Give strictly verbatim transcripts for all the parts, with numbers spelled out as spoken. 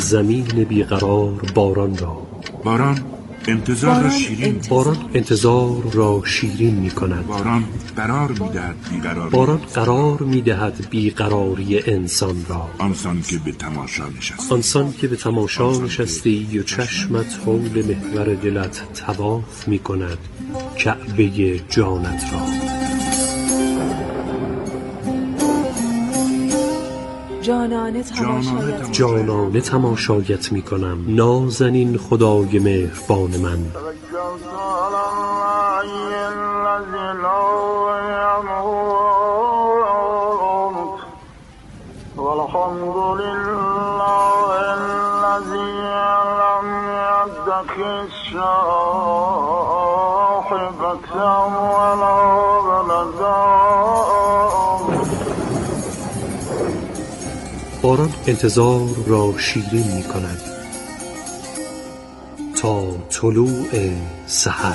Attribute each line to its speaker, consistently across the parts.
Speaker 1: زمین بیقرار باران را.
Speaker 2: باران انتظار را شیرین
Speaker 1: باران انتظار را شیرین می کند.
Speaker 2: باران قرار می دهد بیقراری
Speaker 1: باران قرار می دهد بیقراری انسان را.
Speaker 2: آنسان که به تماشا نشستی
Speaker 1: آنسان که به تماشا نشستی و چشمت حول محور دلت طواف می کند کعبه جانت را.
Speaker 3: جانانه تماشایت
Speaker 1: جانانه تماشایت می کنم نازنین خدای مهربان من. باران انتظار را شیرین می کند تا طلوع سحر.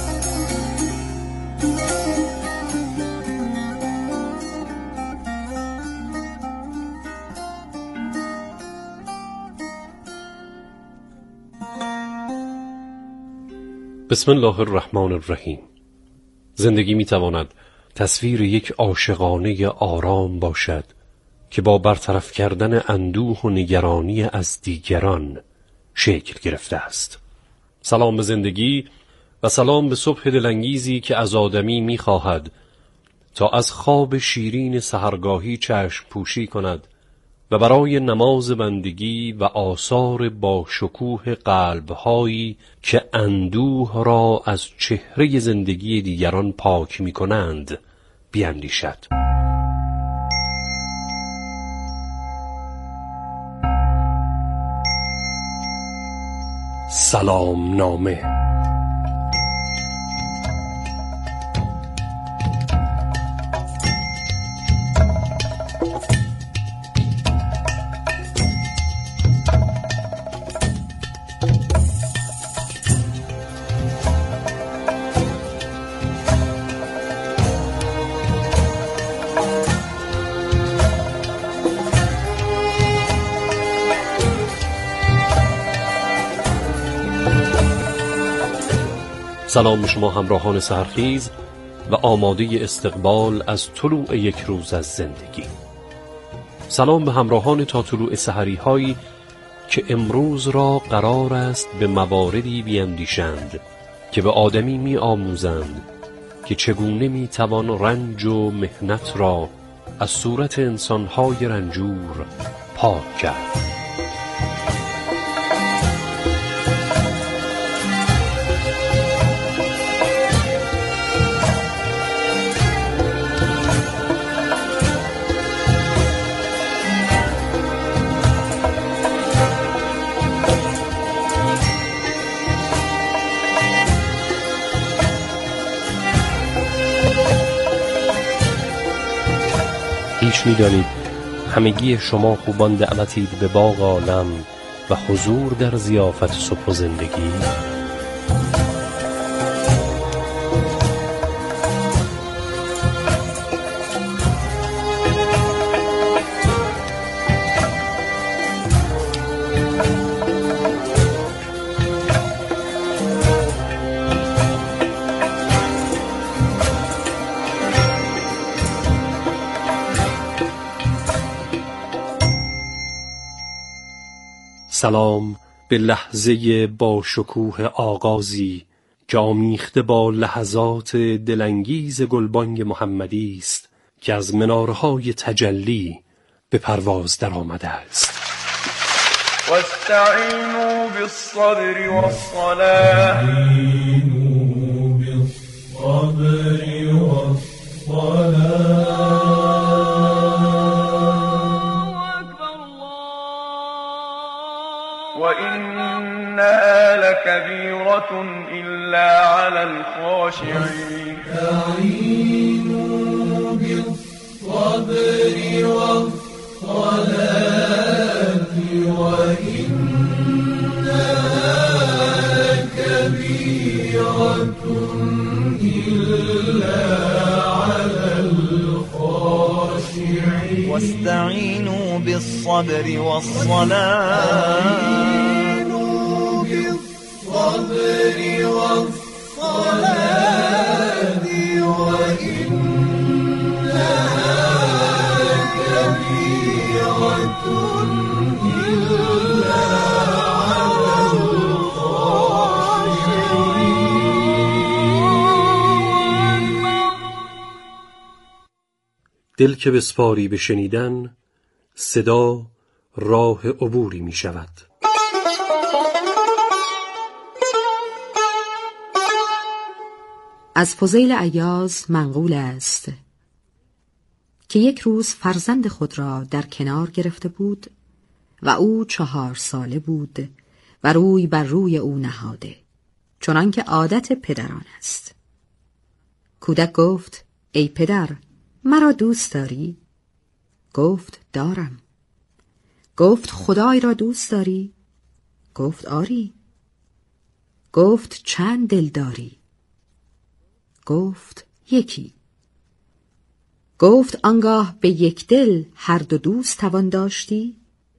Speaker 1: بسم الله الرحمن الرحیم. زندگی می تواند تصویر یک عاشقانه آرام باشد که با برطرف کردن اندوه و نگرانی از دیگران شکل گرفته است. سلام به زندگی و سلام به صبح دلانگیزی که از آدمی می خواهد تا از خواب شیرین سحرگاهی چشم پوشی کند و برای نماز بندگی و آثار با شکوه قلب‌هایی که اندوه را از چهره زندگی دیگران پاک می کنند بیندیشد. سلام نامه. سلام به شما همراهان سحرخیز و آماده استقبال از طلوع یک روز از زندگی. سلام به همراهان تا طلوع سحری هایی که امروز را قرار است به مواردی بیندیشند که به آدمی می آموزند که چگونه می توان رنج و محنت را از صورت انسانهای رنجور پاک کرد. هیچ می‌دانید همگی شما خوبان دعوتید به باغ عالم و حضور در ضیافت صبح و زندگی. سلام به لحظه با شکوه آغازی که آمیخته با لحظات دلانگیز گلبانگ محمدی است که از منارهای تجلی به پرواز در آمده است.
Speaker 4: واستعینوا بالصبر والصلاة بالصبر والصلاة وإنها لكبيرة إلا على الخاشعين. استعينوا بالصبر والصلاة وإنها لكبيرة إلا على الخاشعين. واستعينوا بالصبر والصلاة
Speaker 1: دل که بسپاری به شنیدن، صدا راه عبوری می شود.
Speaker 5: از فضیل عیاض منقول است که یک روز فرزند خود را در کنار گرفته بود و او چهار ساله بود و روی بر روی او نهاده، چنان که عادت پدران است. کودک گفت: ای پدر، مرا دوست داری؟ گفت: دارم. گفت: خدای را دوست داری؟ گفت: آری. گفت: چند دل داری؟ گفت: یکی. گفت: آنگاه به یک دل هر دو دوست توان داشتی؟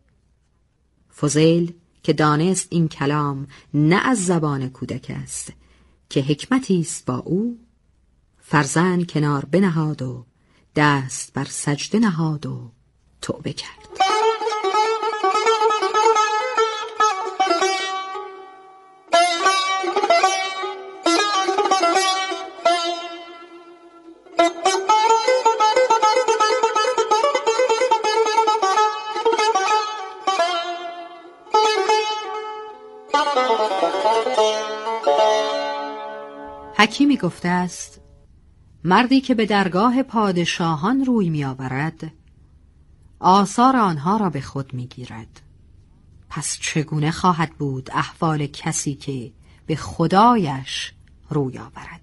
Speaker 5: فضیل که دانست این کلام نه از زبان کودک است که حکمتی است با او، فرزند کنار بنهاد و دست بر سجده نهاد و توبه کرد. حکیمی گفته است: مردی که به درگاه پادشاهان روی می آورد، آثار آنها را به خود می گیرد. پس چگونه خواهد بود احوال کسی که به خدایش روی آورد؟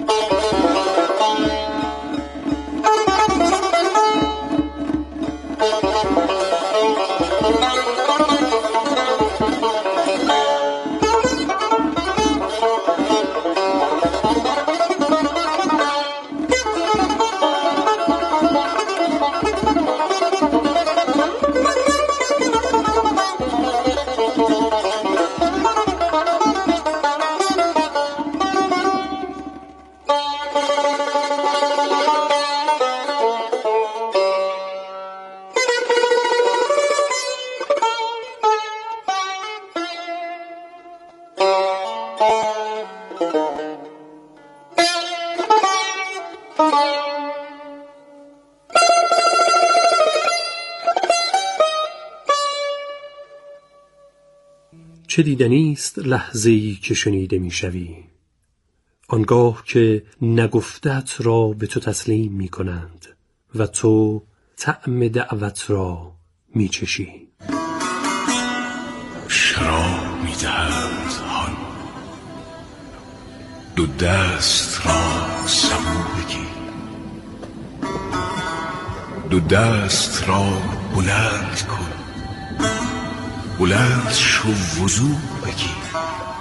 Speaker 1: چه دیدنی است لحظه‌ای که شنیده می‌شوی، آنگاه که نگفتت را به تو تسلیم می‌کنند و تو طعم دعوت را می‌چشی.
Speaker 2: شراب می‌دهند آن دو دست را سبو بگیر، دو دست را بلند کن، بلند شو وضو بگیر.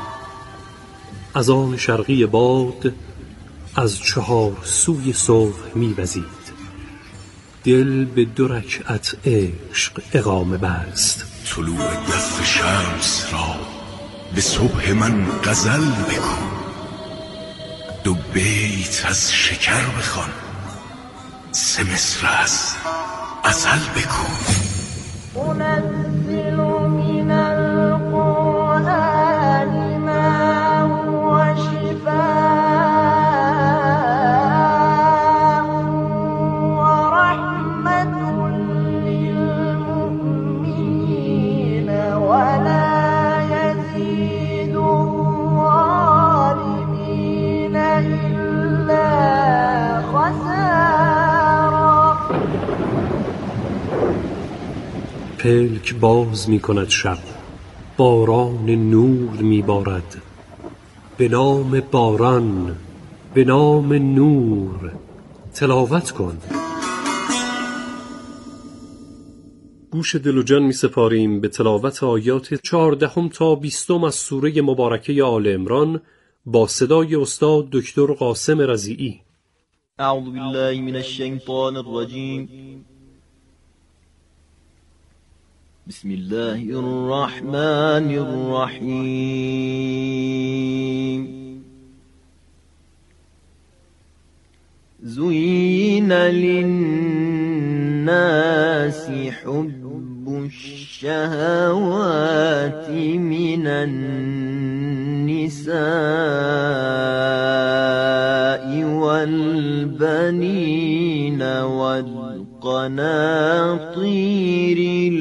Speaker 1: از آن شرقی باد از چهار سوی صبح می‌وزید، دل به دو رکعت عشق اقامه بست.
Speaker 2: طلوع دف شمس را به صبح من غزل بگو، دو بیت از شکر بخوان، سه مصر از غزل بگو.
Speaker 6: أنزل من القرآن ما هو شفاء ورحمة للمؤمنين ولا يزيد الظالمين إلا خسارا.
Speaker 1: پلک باز می کند شب، باران نور می بارد، به نام باران، به نام نور تلاوت کن. گوش دل و جان می سپاریم به تلاوت آیات چهاردهم تا بیستم از سوره مبارکه آل عمران با صدای استاد دکتر قاسم رضیعی.
Speaker 7: اعوذ بالله من الشیطان الرجیم. بسم الله الرحمن الرحیم. زين للناس حب الشهوات من النساء والبنين والقناطير والقناطير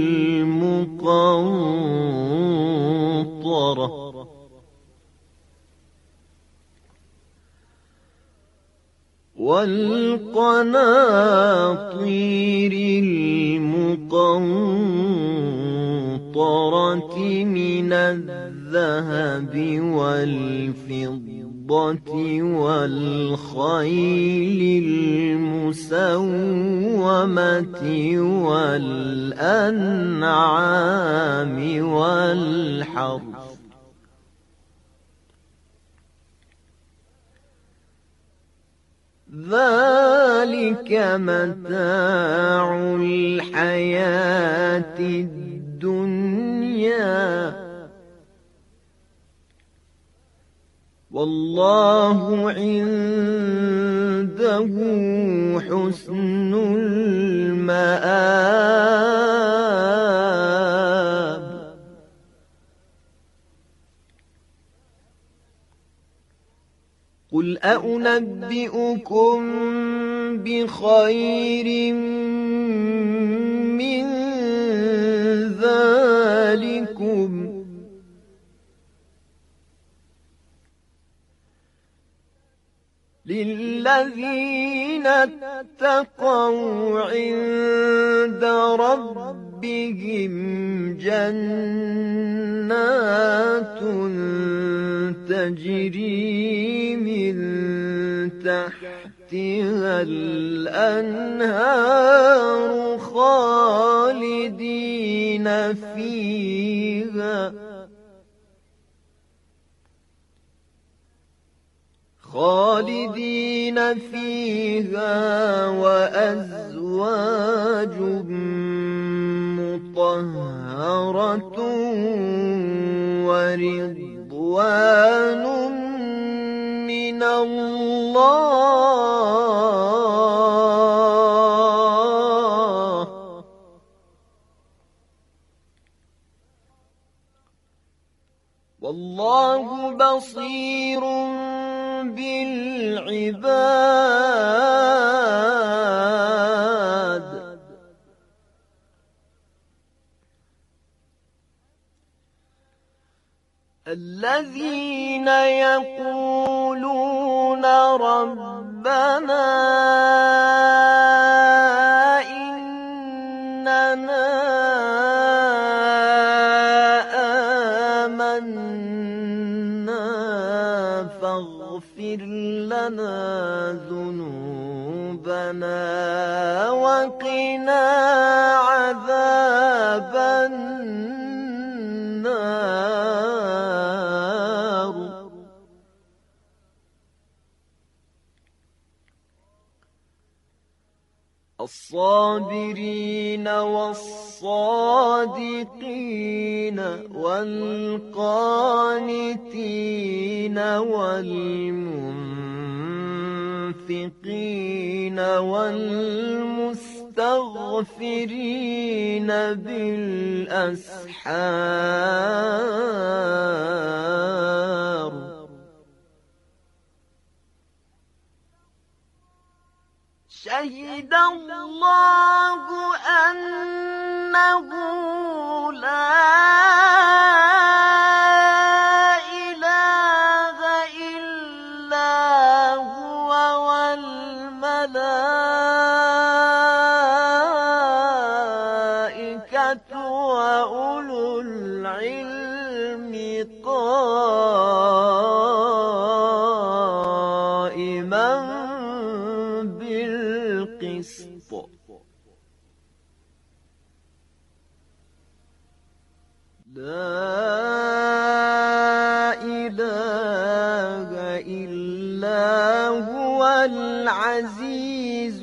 Speaker 7: المقنطرة والقناطير المقنطرة من الذهب والفضة والخيل المسومة والأنعام والحرث ذلك متاع الحياة الدنيا والله عنده حسن المآب قل أنبئكم بخير من ذلكم للذين اتقوا عند ربهم جنات تجري من تحتها الأنهار خالدين فيها خالدين فيها وأزواج مطهرة ورضوان من الله والله بصير بالعباد الذين يقولون ربنا إننا آمنا فاغفر لنا ذنوبنا وقنا عذاب النار الصابرين والصادقين والقانتين والمنفقين والمستغفرين بالأسحار شهد الله أنه لا إله إلا هو والملائكة وأولو العلم قائما بالقسط لا إله إلا هو العزيز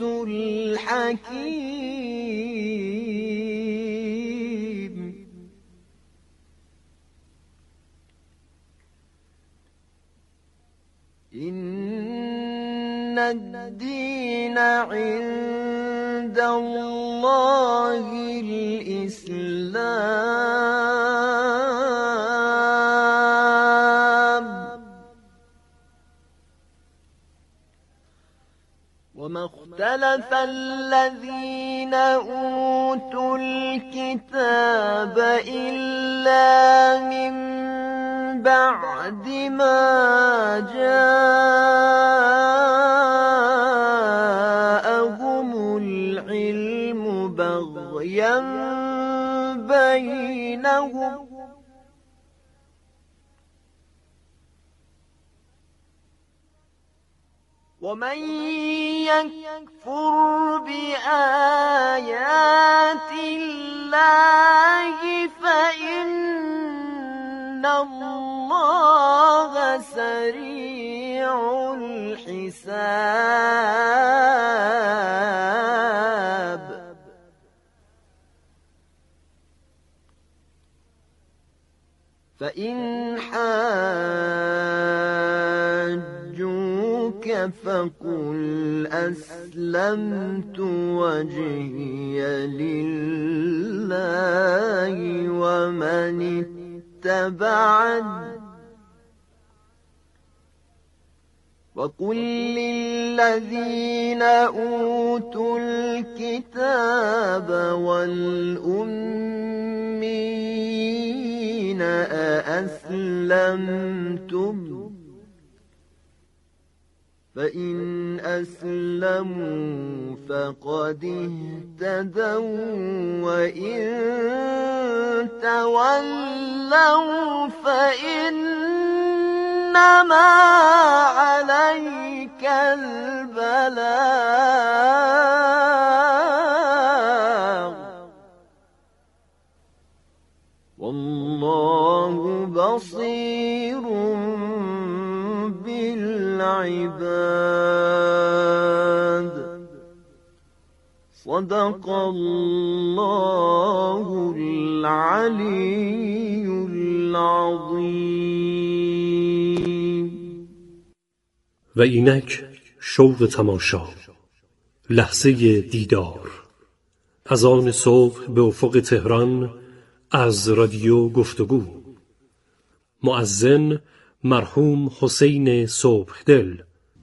Speaker 7: الحكيم إن الدين عند الله الإسلام وما اختلف الذين
Speaker 6: الذين أوتوا الكتاب إلا من بعد ما جاءهم العلم بغيا بينهم ومن يكفر بآيات الله فإن الله سريع الحساب فإن حاجوك فقل أسلمت وجهي لله ومن اتبعني وقل للذين أوتوا الكتاب والأمين أأسلمتم فإن أسلموا فقد اهتدوا وإن تولوا فإنما عليك البلاغ والله بصير بالعباد صدق الله العلي العظیم.
Speaker 1: و اینک شوق تماشا، لحظه دیدار، از آن صبح به افق تهران، از رادیو گفتگو. مؤذن مرحوم حسین صبحدل.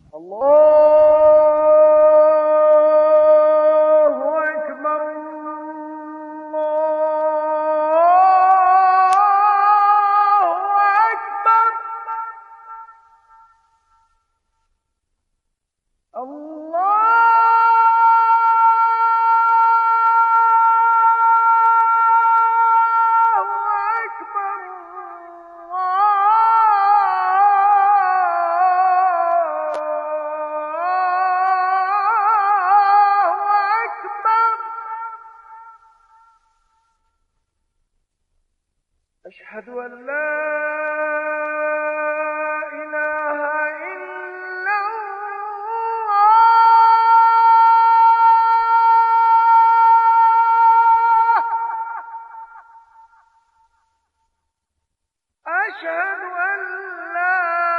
Speaker 6: أشهد أن لا إله إلا الله أشهد أن لا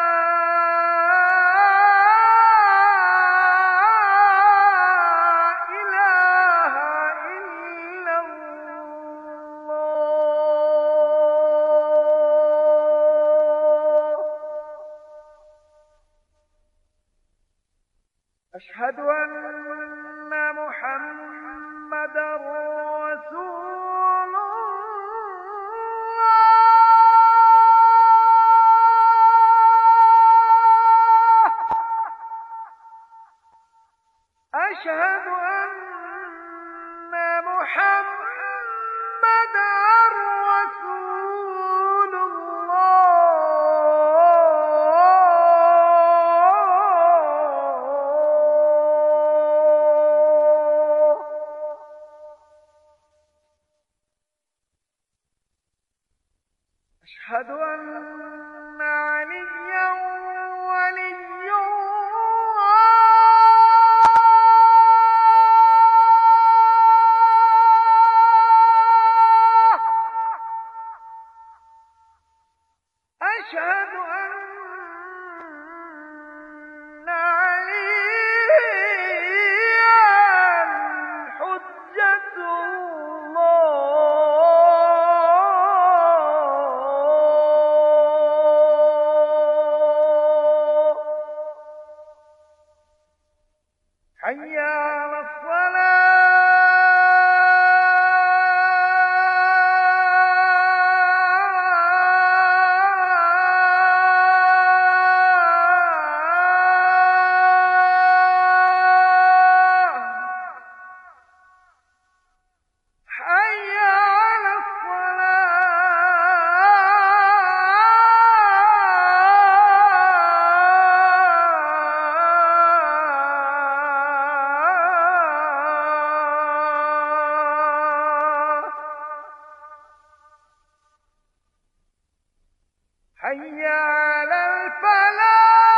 Speaker 6: أشهد أن محمدا رسول الله أشهد أن محمدا رسول أشهد أن عليا ولي الله أشهد أن عليا حجة حي على الصلاة حي على الفلاح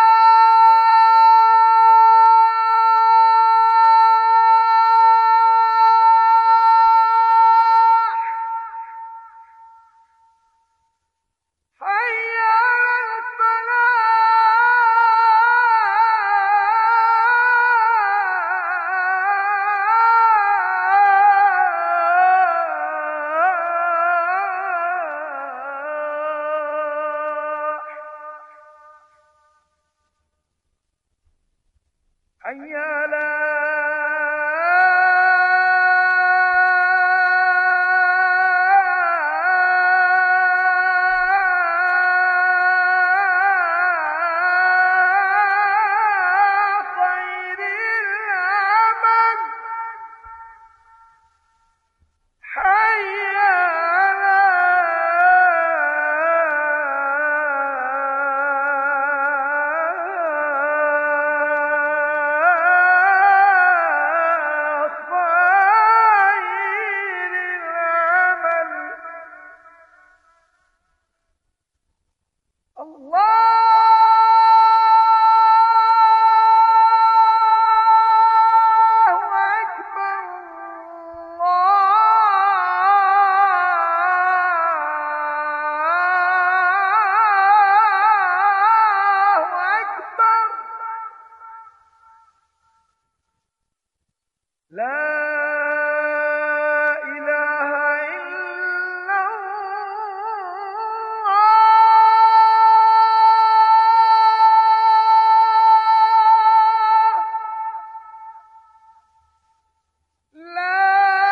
Speaker 6: حي على خير العمل حي على لا إله إلا الله لا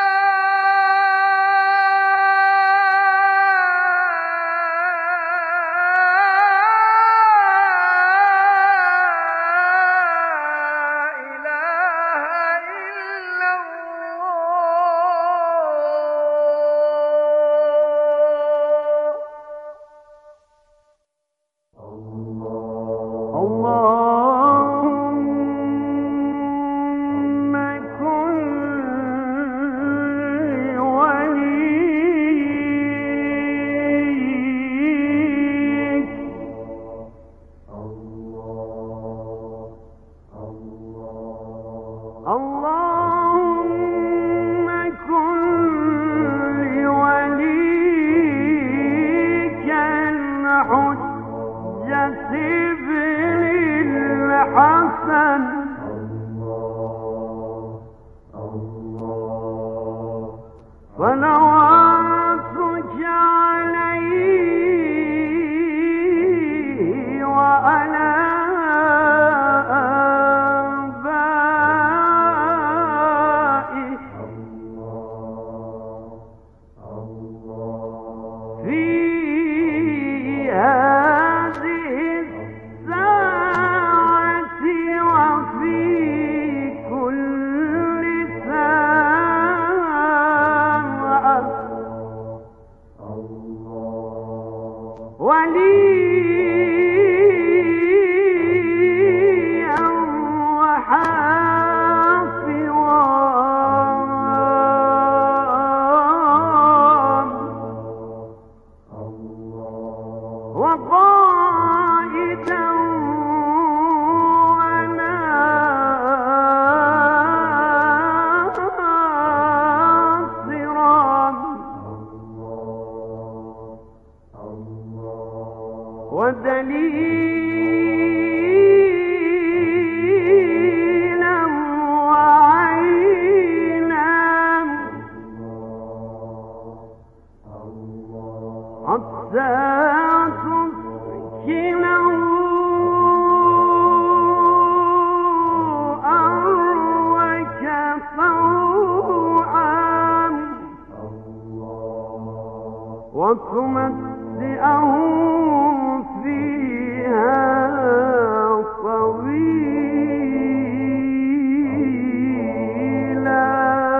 Speaker 6: اللهم كن وليك اللهم كن لوليك الحجة ابن الحسن صلواتك عليه وعلى آبائه في هذه الساعة وفي كل ساعة وليا وحافظا وقائدا وناصرا ودليلا وعينا حتى تسكنه أرضك طوعا وتمتعه فيها طويلا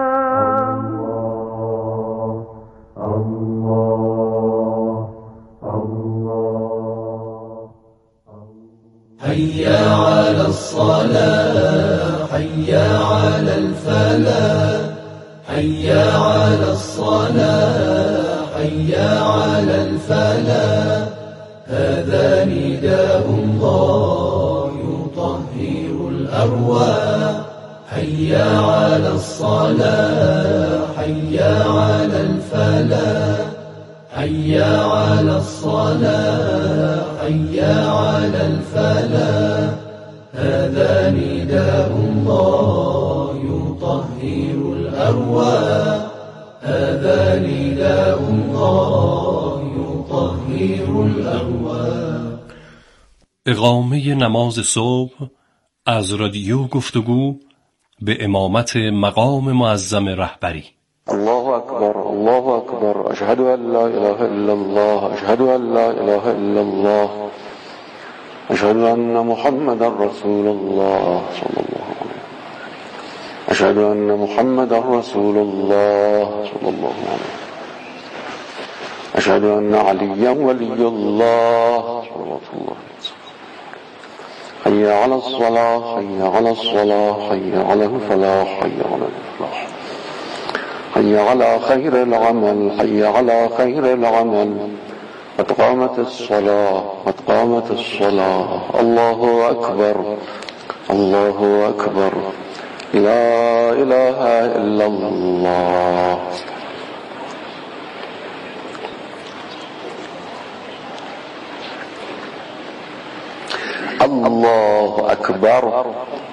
Speaker 4: حي على الصلاة حي على الفلاح حي على الصلاة حي على الفلاح هذا نداء الله يطهر الأرواح حيا على الصلاة حيا على الفلاح حيا على الصلاة حيا على الفلاح هذا نداء الله يطهر الأرواح هذا نداء الله يطهر الأرواح.
Speaker 1: اقامه نماز صبح از رادیو گفتگو به امامت مقام معظم رهبری.
Speaker 8: الله أكبر الله أكبر أشهد أن لا إله إلا الله أشهد أن لا إله إلا الله أشهد أن محمد رسول الله صلى الله عليه وسلم أشهد أن محمد رسول الله صلى الله عليه وسلم أشهد أن عليا ولي الله صلى الله عليه وسلم حي على الصلاة حي على الصلاة حي على الفلاح حي على الفلاح حي على خير العمل حي على خير العمل قد قامت الصلاة قد قامت الصلاة الله أكبر الله أكبر لا إله إلا الله. الله أكبر.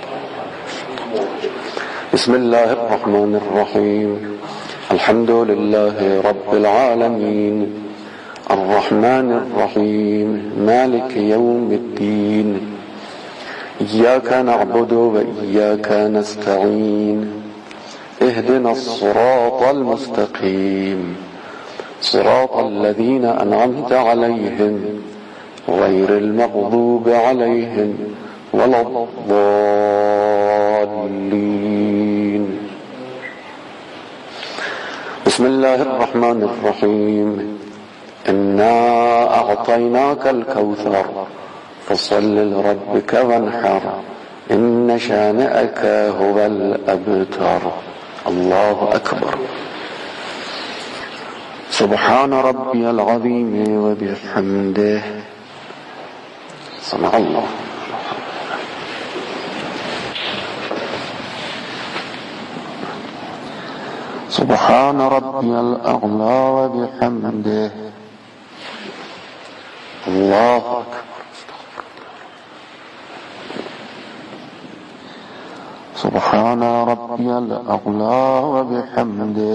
Speaker 8: بسم الله الرحمن الرحيم الحمد لله رب العالمين الرحمن الرحيم مالك يوم الدين إياك نعبد وإياك نستعين اهدنا الصراط المستقيم صراط الذين أنعمت عليهم غير المغضوب عليهم ولا الضالين. بسم الله الرحمن الرحيم إنا أعطيناك الكوثر فصل لربك وانحر إن شانئك هو الأبتر. الله أكبر. سبحان ربي العظيم وبحمده سمع الله. سبحان ربي الأعلى وبحمده الله أكبر. سبحان ربي الأعلى وبحمده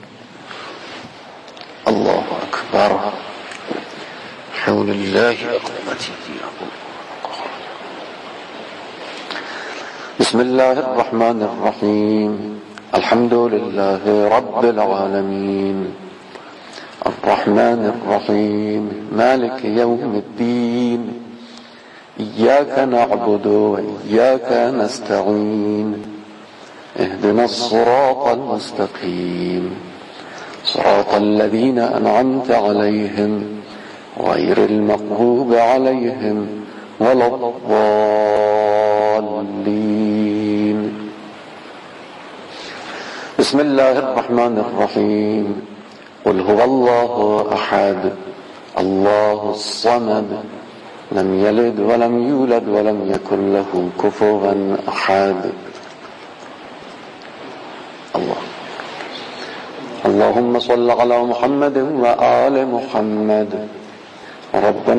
Speaker 8: الله أكبر. حول الله قوتي. بسم الله الرحمن الرحيم الحمد لله رب العالمين الرحمن الرحيم مالك يوم الدين إياك نعبد وإياك نستعين اهدنا الصراط المستقيم صراط الذين أنعمت عليهم غير المغضوب عليهم ولا الضالين. بسم الله الرحمن الرحيم قل هو الله أحد الله الصمد لم يلد ولم يولد ولم يكن له كفوا أحد. الله. اللهم صل على محمد وآل محمد. ربنا